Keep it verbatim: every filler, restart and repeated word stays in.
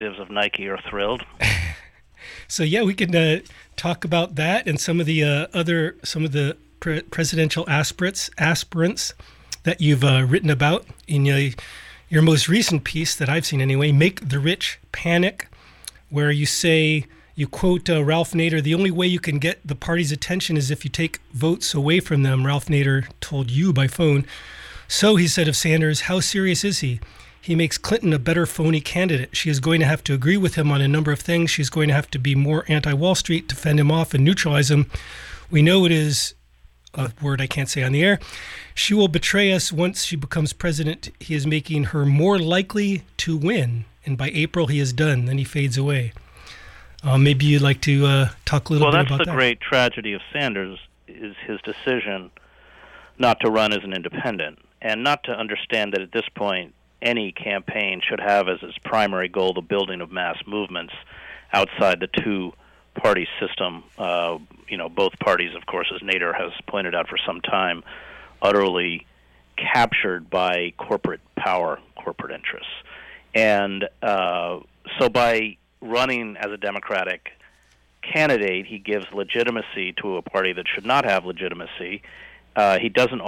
of Nike are thrilled. So yeah, we can uh, talk about that and some of the uh, other some of the pre- presidential aspirants aspirants that you've uh, written about in uh, your most recent piece that I've seen anyway, "Make the Rich Panic," where you say you quote uh, Ralph Nader, "The only way you can get the party's attention is if you take votes away from them." Ralph Nader told you by phone. So he said of Sanders, "How serious is he? He makes Clinton a better phony candidate. She is going to have to agree with him on a number of things. She's going to have to be more anti-Wall Street to fend him off and neutralize him. We know it is a word I can't say on the air. She will betray us once she becomes president. He is making her more likely to win. And by April, he is done. Then he fades away." Uh, maybe you'd like to uh, talk a little well, bit about that. Well, that's the great tragedy of Sanders, is his decision not to run as an independent and not to understand that at this point, any campaign should have as its primary goal the building of mass movements outside the two-party system. Uh, you know, both parties, of course, as Nader has pointed out for some time, utterly captured by corporate power, corporate interests. And uh, so by running as a Democratic candidate, he gives legitimacy to a party that should not have legitimacy. Uh, he doesn't